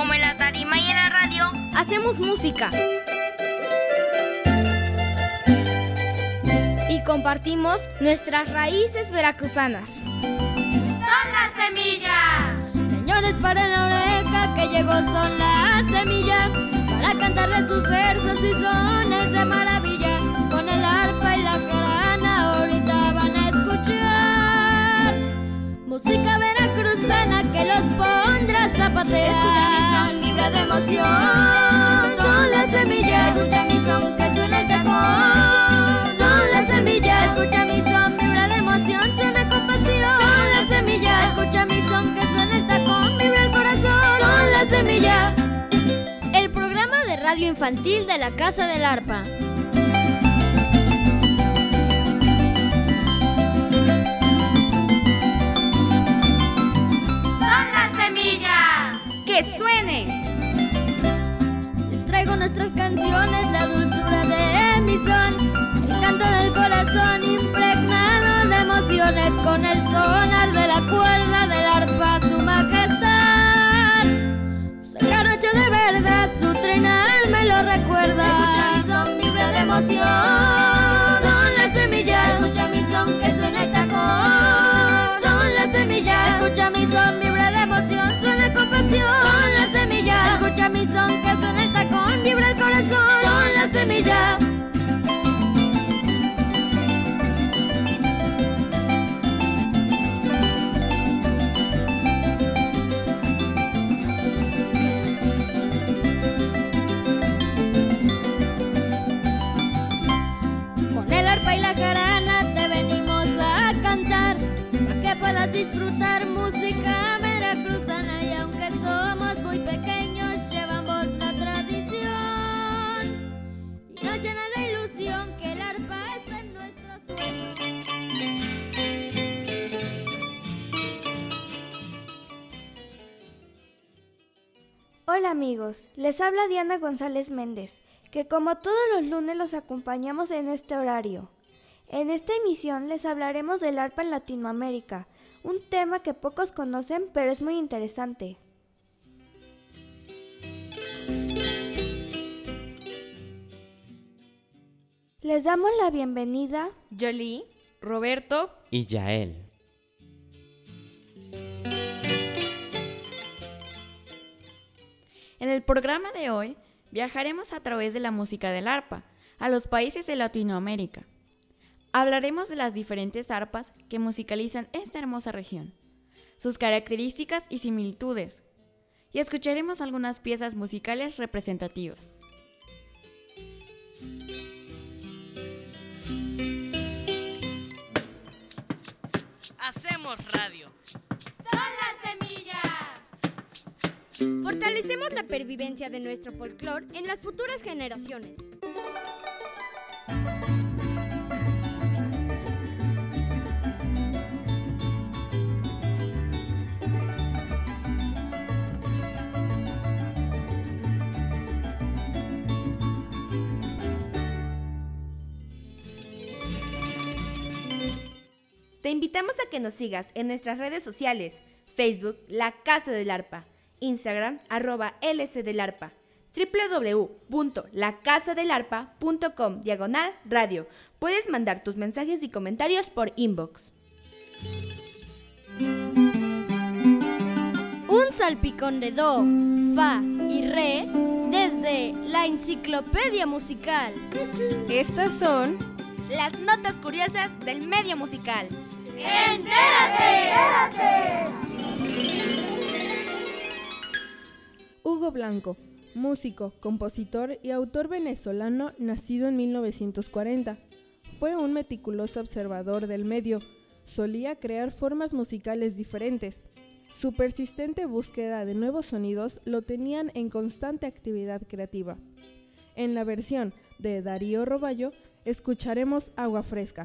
como en la tarima y en la radio, hacemos música y compartimos nuestras raíces veracruzanas. ¡Son las semillas! Señores, paren la oreja que llegó Son la Semilla para cantarles sus versos y sones de maravilla. Con el arpa y la jarana ahorita van a escuchar música veracruzana que los pondrá a zapatear. Escucha mi son, vibra de emoción. Son las semillas. Escucha mi son, que suena el tacón. Son las semillas. Escucha mi son, vibra de emoción, suena con pasión. Son las semillas. Escucha mi son, que suena el tacón, vibra el corazón. Son las semillas. El programa de radio infantil de la Casa del Arpa. ¡Que suene! Les traigo nuestras canciones, la dulzura de mi son, el canto del corazón impregnado de emociones, con el sonar de la cuerda del arpa, su majestad. Soy jarocho de verdad, su trenar me lo recuerda. Escucha mi son, vibra de emoción. Son las semillas. Escucha mi son, que suena el tacón. Son las semillas. Escucha mi son, vibra de emoción, suena con pasión. Son las semillas. Escucha mi son, que suena el tacón, vibra el corazón. Son las semillas. Con el arpa y la jarana te venimos a cantar, para que puedas disfrutar música veracruzana. Y aunque somos muy pequeños, llevamos la tradición y nos llena de ilusión que el arpa está en nuestro sueño. Hola amigos, les habla Diana González Méndez, que como todos los lunes los acompañamos en este horario. En esta emisión les hablaremos del arpa en Latinoamérica, un tema que pocos conocen pero es muy interesante. Les damos la bienvenida Jolie, Roberto y Yael. En el programa de hoy viajaremos a través de la música del arpa a los países de Latinoamérica. Hablaremos de las diferentes arpas que musicalizan esta hermosa región, sus características y similitudes, y escucharemos algunas piezas musicales representativas. Hacemos radio. ¡Son las semillas! Fortalecemos la pervivencia de nuestro folclore en las futuras generaciones. Te invitamos a que nos sigas en nuestras redes sociales, Facebook, La Casa del Arpa, Instagram, @lcdelarpa, www.lacasadelarpa.com/radio. Puedes mandar tus mensajes y comentarios por inbox. Un salpicón de do, fa y re desde la enciclopedia musical. Estas son Las notas curiosas del medio musical. ¡Entérate! Hugo Blanco, músico, compositor y autor venezolano nacido en 1940. Fue un meticuloso observador del medio. Solía crear formas musicales diferentes. Su persistente búsqueda de nuevos sonidos lo tenían en constante actividad creativa. En la versión de Darío Roballo, escucharemos Agua Fresca.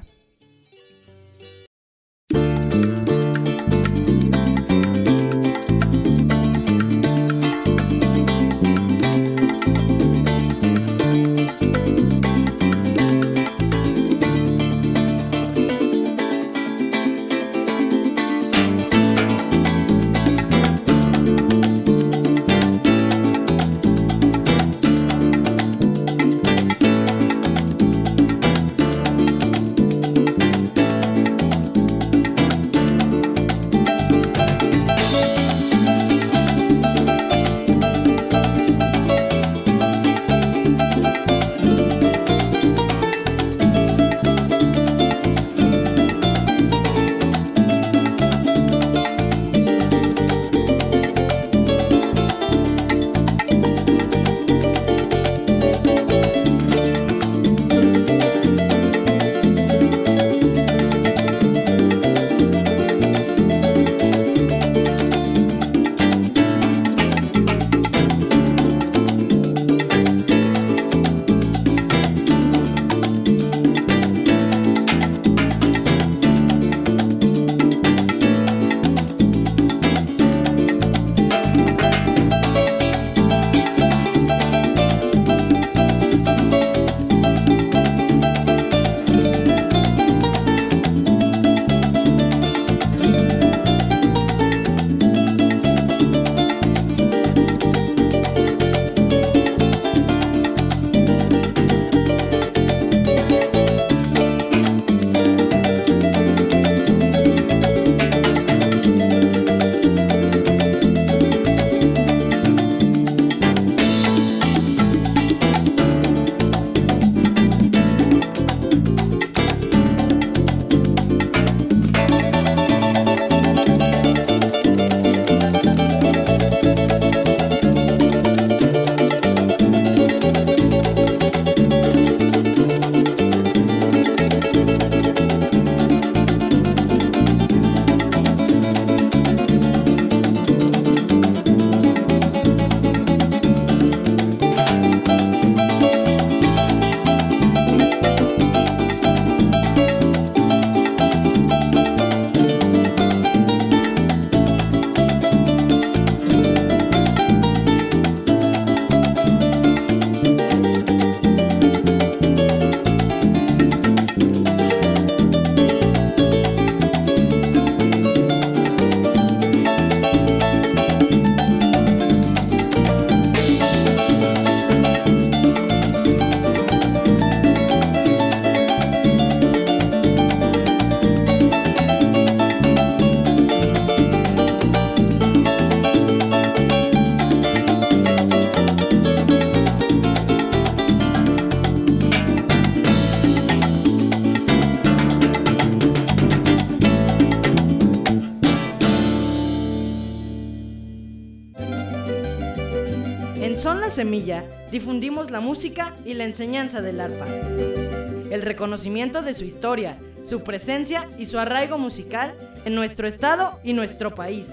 La Semilla difundimos la música y la enseñanza del arpa, el reconocimiento de su historia, su presencia y su arraigo musical en nuestro estado y nuestro país.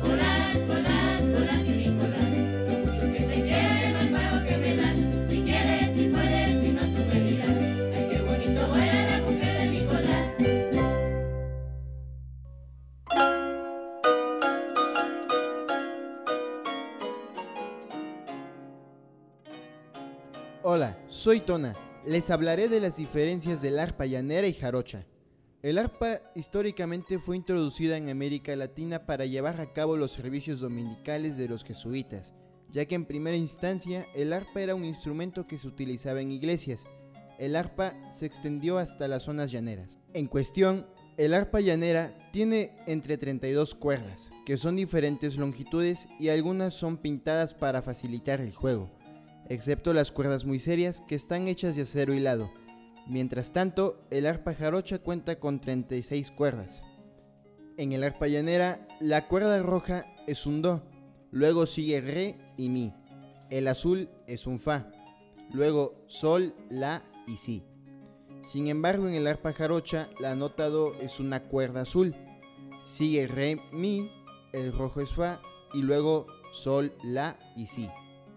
Hola, soy Tona. Les hablaré de las diferencias del arpa llanera y jarocha. El arpa históricamente fue introducida en América Latina para llevar a cabo los servicios dominicales de los jesuitas, ya que en primera instancia el arpa era un instrumento que se utilizaba en iglesias. El arpa se extendió hasta las zonas llaneras. En cuestión, el arpa llanera tiene entre 32 cuerdas, que son diferentes longitudes y algunas son pintadas para facilitar el juego, excepto las cuerdas muy serias que están hechas de acero hilado. Mientras tanto, el arpa jarocha cuenta con 36 cuerdas. En el arpa llanera, la cuerda roja es un do, luego sigue re y mi. El azul es un fa, luego sol, la y si. Sin embargo, en el arpa jarocha, la nota do es una cuerda azul, sigue re, mi, el rojo es fa y luego sol, la y si.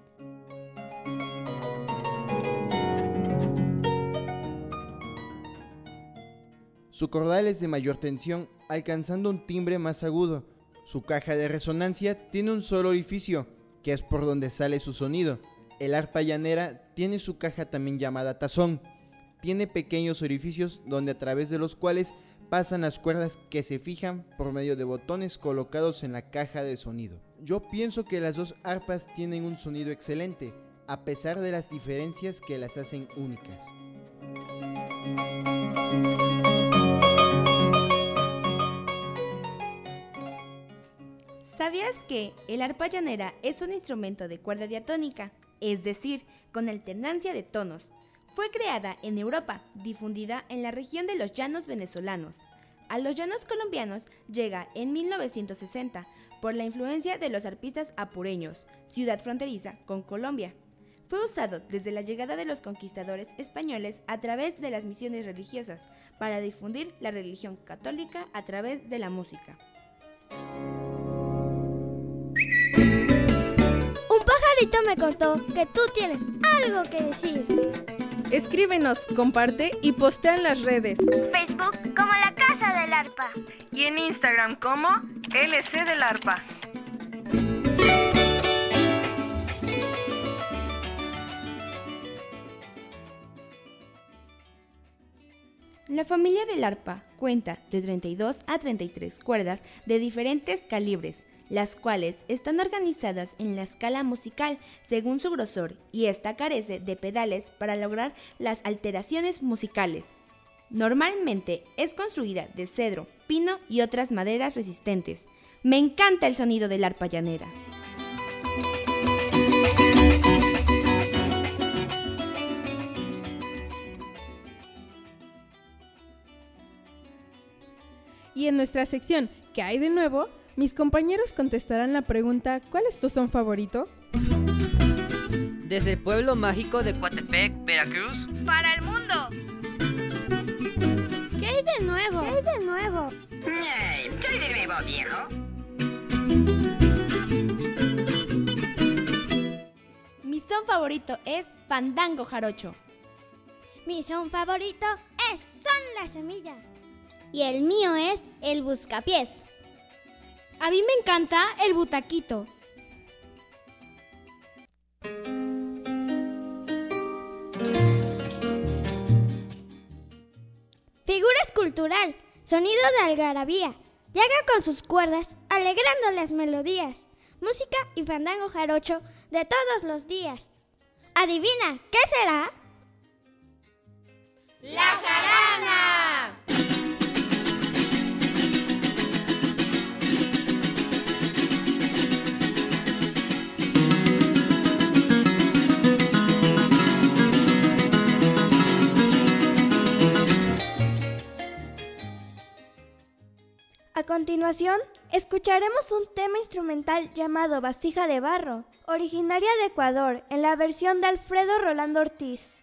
Su cordal es de mayor tensión, alcanzando un timbre más agudo. Su caja de resonancia tiene un solo orificio, que es por donde sale su sonido. El arpa llanera tiene su caja también llamada tazón. Tiene pequeños orificios donde a través de los cuales pasan las cuerdas que se fijan por medio de botones colocados en la caja de sonido. Yo pienso que las dos arpas tienen un sonido excelente, a pesar de las diferencias que las hacen únicas. ¿Sabías que el arpa llanera es un instrumento de cuerda diatónica, es decir, con alternancia de tonos? Fue creada en Europa, difundida en la región de los llanos venezolanos. A los llanos colombianos llega en 1960 por la influencia de los arpistas apureños, ciudad fronteriza con Colombia. Fue usado desde la llegada de los conquistadores españoles a través de las misiones religiosas para difundir la religión católica a través de la música. Un pajarito me contó que tú tienes algo que decir. Escríbenos, comparte y postea en las redes. Facebook como La Casa del Arpa. Y en Instagram como LC del Arpa. La familia del arpa cuenta de 32 a 33 cuerdas de diferentes calibres, las cuales están organizadas en la escala musical según su grosor, y esta carece de pedales para lograr las alteraciones musicales. Normalmente es construida de cedro, pino y otras maderas resistentes. Me encanta el sonido del arpa llanera. Y en nuestra sección ¿Qué hay de nuevo?, mis compañeros contestarán la pregunta ¿cuál es tu son favorito? Desde el pueblo mágico de Coatepec, Veracruz, para el mundo. ¿Qué hay de nuevo? ¿Qué hay de nuevo? ¿Qué hay de nuevo, viejo? Mi son favorito es Fandango Jarocho. Mi son favorito es Son La Semilla. Y el mío es el Buscapiés. A mí me encanta el Butaquito. Figura escultural, sonido de algarabía, llega con sus cuerdas, alegrando las melodías, música y fandango jarocho de todos los días. Adivina, ¿qué será? ¡La jarana! A continuación, escucharemos un tema instrumental llamado Vasija de Barro, originaria de Ecuador, en la versión de Alfredo Rolando Ortiz.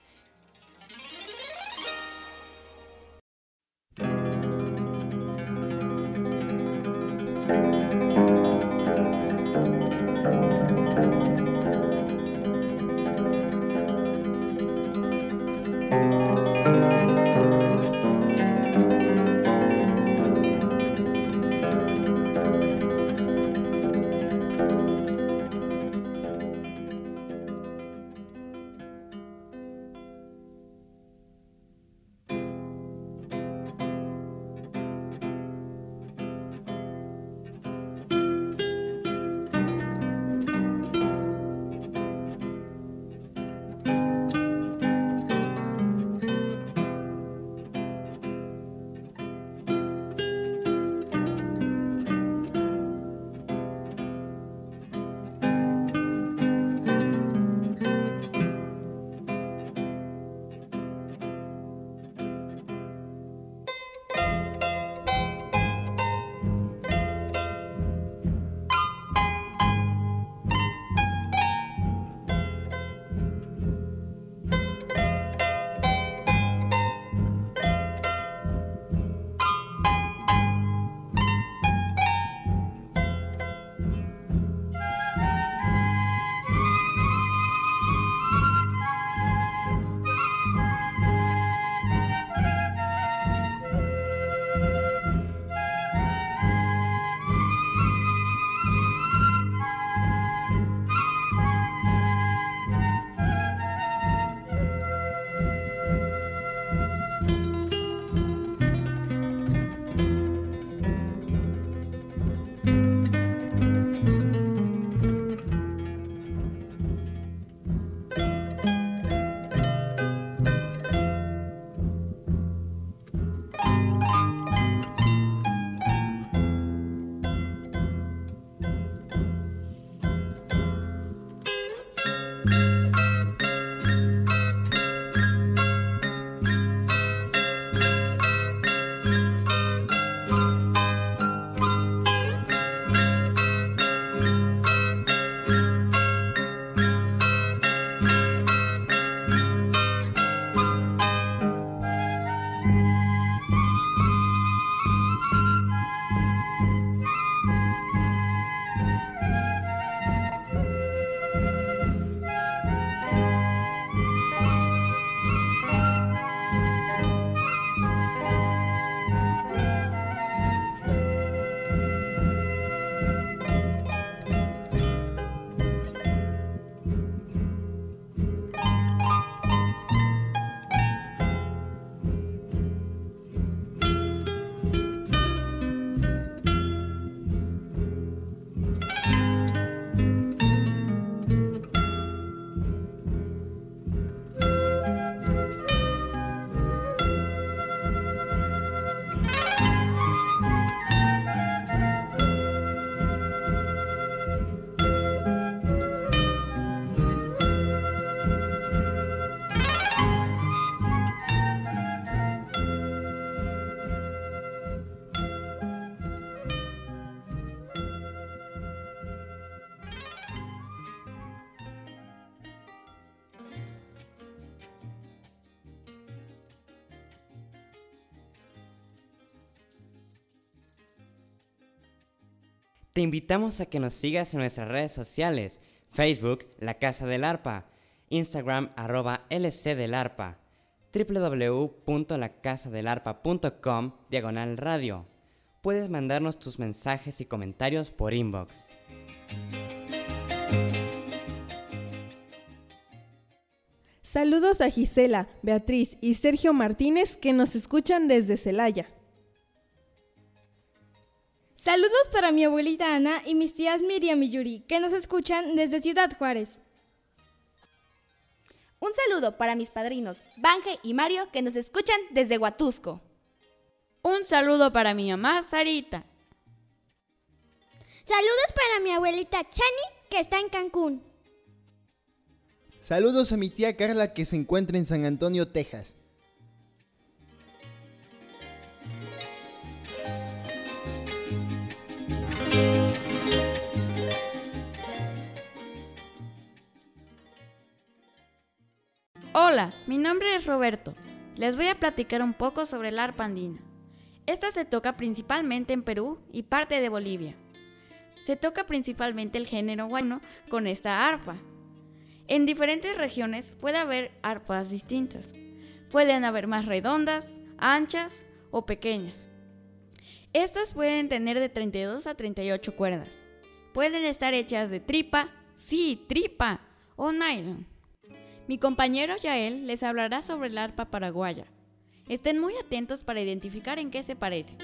Te invitamos a que nos sigas en nuestras redes sociales, Facebook, La Casa del Arpa, Instagram, @lcdelarpa, www.lacasadelarpa.com/radio. Puedes mandarnos tus mensajes y comentarios por inbox. Saludos a Gisela, Beatriz y Sergio Martínez que nos escuchan desde Celaya. Saludos para mi abuelita Ana y mis tías Miriam y Yuri, que nos escuchan desde Ciudad Juárez. Un saludo para mis padrinos, Banje y Mario, que nos escuchan desde Huatusco. Un saludo para mi mamá, Sarita. Saludos para mi abuelita Chani, que está en Cancún. Saludos a mi tía Carla, que se encuentra en San Antonio, Texas. Hola, mi nombre es Roberto. Les voy a platicar un poco sobre la arpa andina. Esta se toca principalmente en Perú y parte de Bolivia. Se toca principalmente el género guayno con esta arpa. En diferentes regiones puede haber arpas distintas. Pueden haber más redondas, anchas o pequeñas. Estas pueden tener de 32 a 38 cuerdas. Pueden estar hechas de tripa, sí, tripa, o nylon. Mi compañero Yael les hablará sobre la arpa paraguaya. Estén muy atentos para identificar en qué se parece.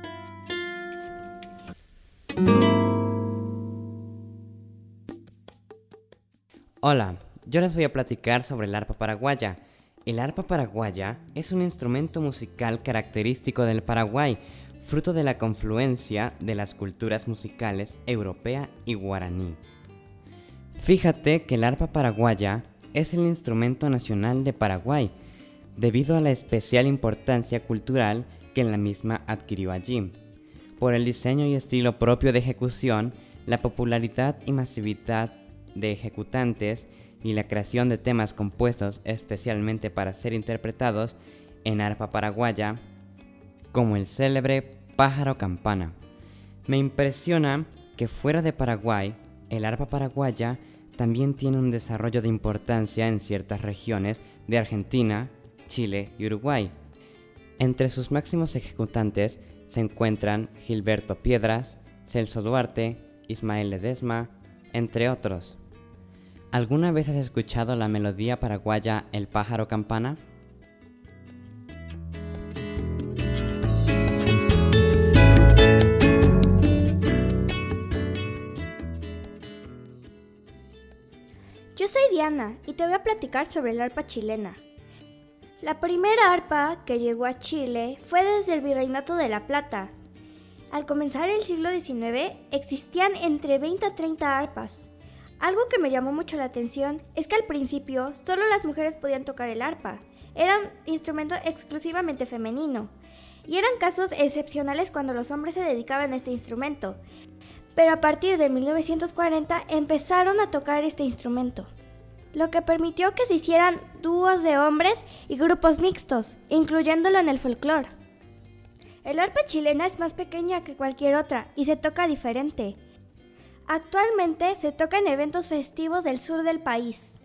Hola, yo les voy a platicar sobre la arpa paraguaya. El arpa paraguaya es un instrumento musical característico del Paraguay, fruto de la confluencia de las culturas musicales europea y guaraní. Fíjate que el arpa paraguaya es el instrumento nacional de Paraguay, debido a la especial importancia cultural que la misma adquirió allí, por el diseño y estilo propio de ejecución, la popularidad y masividad de ejecutantes y la creación de temas compuestos especialmente para ser interpretados en arpa paraguaya, como el célebre Pájaro Campana. Me impresiona que fuera de Paraguay, el arpa paraguaya también tiene un desarrollo de importancia en ciertas regiones de Argentina, Chile y Uruguay. Entre sus máximos ejecutantes se encuentran Gilberto Piedras, Celso Duarte, Ismael Ledesma, entre otros. ¿Alguna vez has escuchado la melodía paraguaya El Pájaro Campana? Yo soy Diana y te voy a platicar sobre el arpa chilena. La primera arpa que llegó a Chile fue desde el Virreinato de La Plata. Al comenzar el siglo XIX existían entre 20 a 30 arpas. Algo que me llamó mucho la atención es que al principio solo las mujeres podían tocar el arpa. Era un instrumento exclusivamente femenino. Y eran casos excepcionales cuando los hombres se dedicaban a este instrumento. Pero a partir de 1940 empezaron a tocar este instrumento, lo que permitió que se hicieran dúos de hombres y grupos mixtos, incluyéndolo en el folclore. El arpa chilena es más pequeña que cualquier otra y se toca diferente. Actualmente se toca en eventos festivos del sur del país.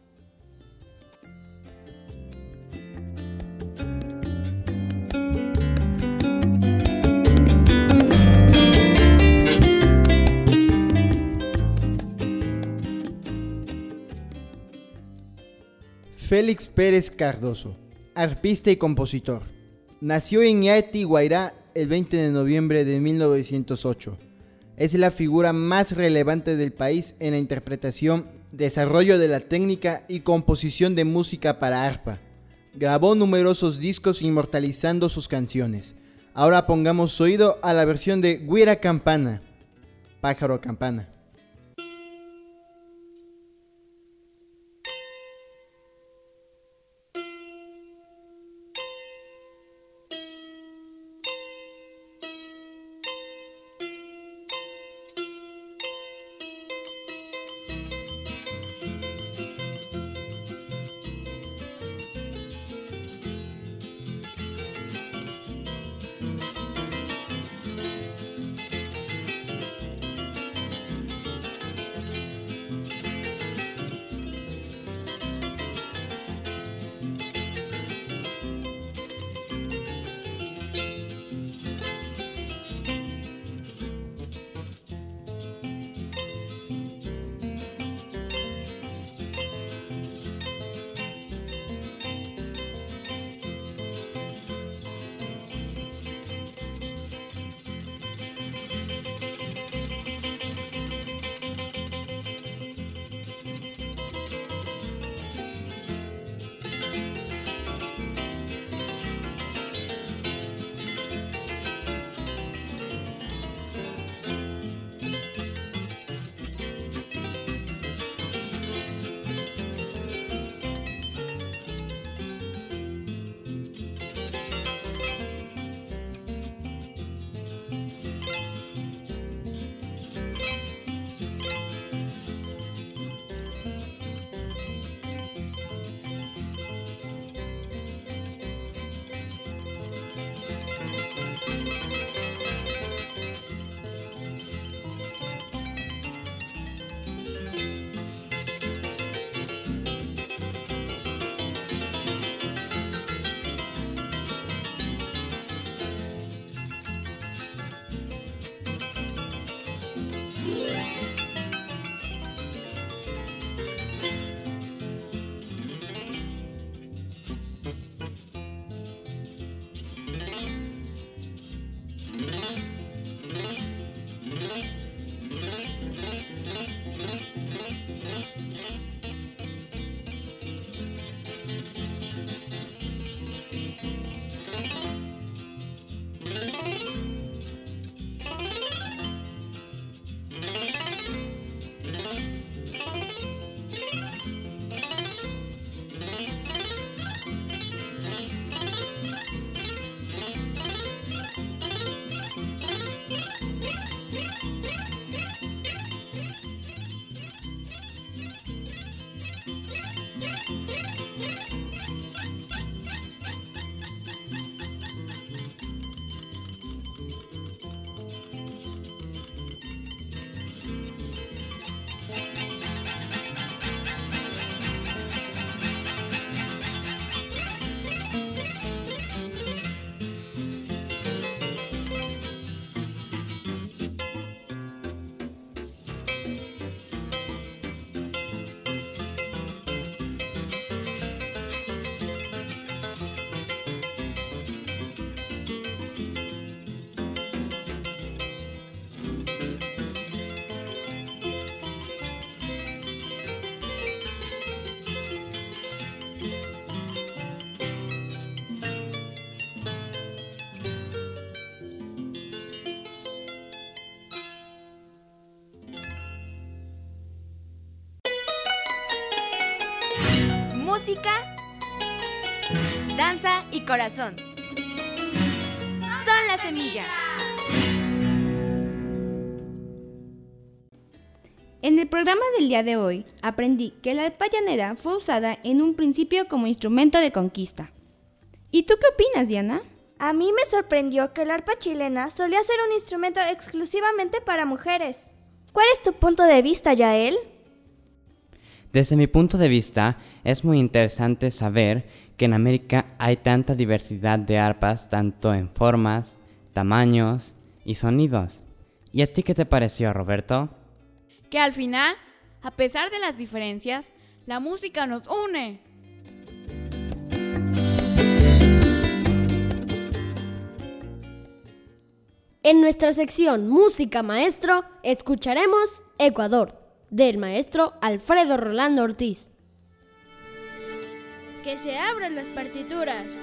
Félix Pérez Cardoso, arpista y compositor. Nació en Iati, Guairá, el 20 de noviembre de 1908. Es la figura más relevante del país en la interpretación, desarrollo de la técnica y composición de música para arpa. Grabó numerosos discos inmortalizando sus canciones. Ahora pongamos oído a la versión de Guira Campana, Pájaro Campana. música, danza y corazón. Son la semilla. En el programa del día de hoy aprendí que la arpa llanera fue usada en un principio como instrumento de conquista. ¿Y tú qué opinas, Diana? A mí me sorprendió que el arpa chilena solía ser un instrumento exclusivamente para mujeres. ¿Cuál es tu punto de vista, Yael? Desde mi punto de vista, es muy interesante saber que en América hay tanta diversidad de arpas, tanto en formas, tamaños y sonidos. ¿Y a ti qué te pareció, Roberto? Que al final, a pesar de las diferencias, la música nos une. En nuestra sección Música Maestro, escucharemos Ecuador, del maestro Alfredo Rolando Ortiz. Que se abran las partituras.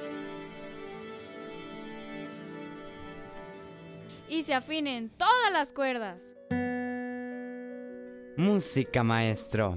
Y se afinen todas las cuerdas. Música Maestro.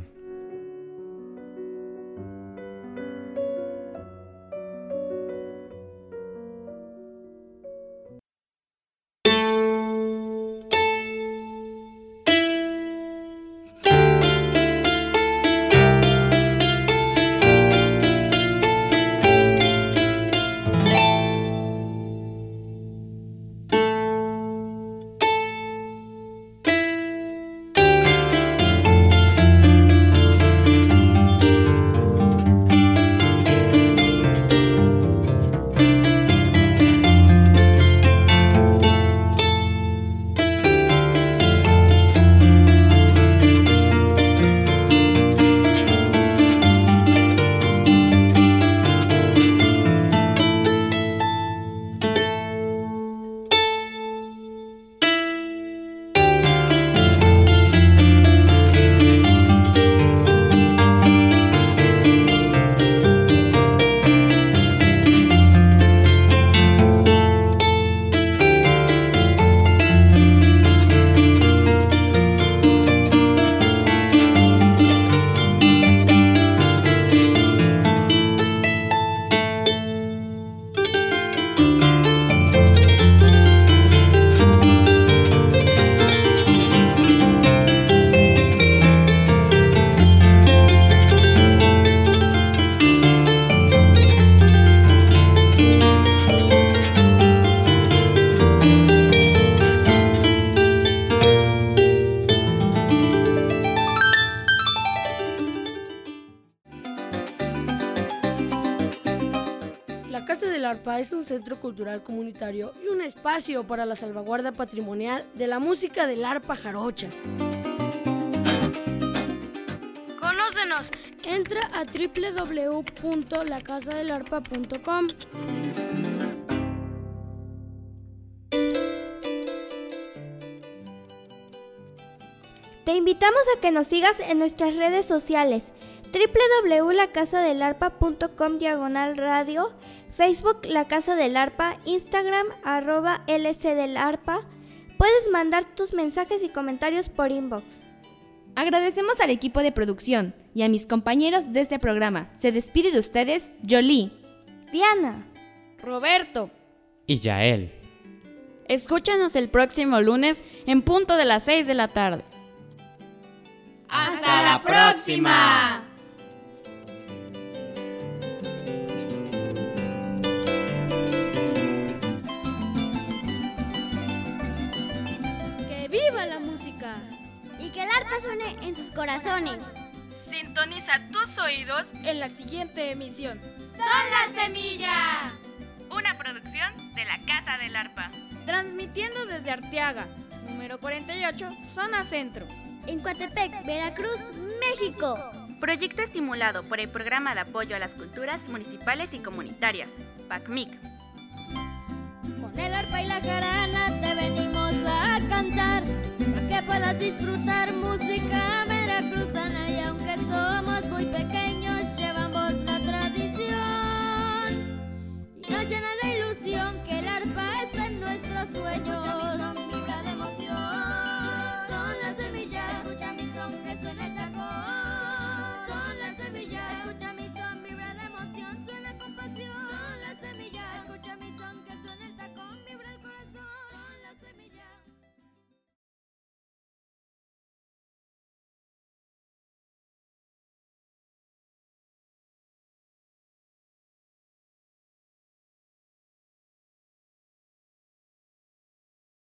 Es un centro cultural comunitario y un espacio para la salvaguarda patrimonial de la música del arpa jarocha. ¡Conócenos! Entra a www.lacasadelarpa.com. Te invitamos a que nos sigas en nuestras redes sociales: www.lacasadelarpa.com/radio, Facebook La Casa del Arpa, Instagram @lcdelarpa. Puedes mandar tus mensajes y comentarios por inbox. Agradecemos al equipo de producción y a mis compañeros de este programa. Se despide de ustedes Jolie, Diana, Roberto y Yael. Escúchanos el próximo lunes en punto de las 6 de la tarde. ¡Hasta la próxima! ¡Que viva la música! Y que el arpa suene en sus corazones. Sintoniza tus oídos En la siguiente emisión. ¡Son la semilla! una producción de la Casa del Arpa. Transmitiendo desde Arteaga, número 48, zona centro. En Coatepec, Veracruz, México. Proyecto estimulado por el Programa de Apoyo a las Culturas Municipales y Comunitarias, PACMIC. Con el arpa y la jarana te venimos a cantar, para que puedas disfrutar música veracruzana. Y aunque somos muy pequeños, llevamos la tradición y nos llena la ilusión que el arpa está en nuestros sueños.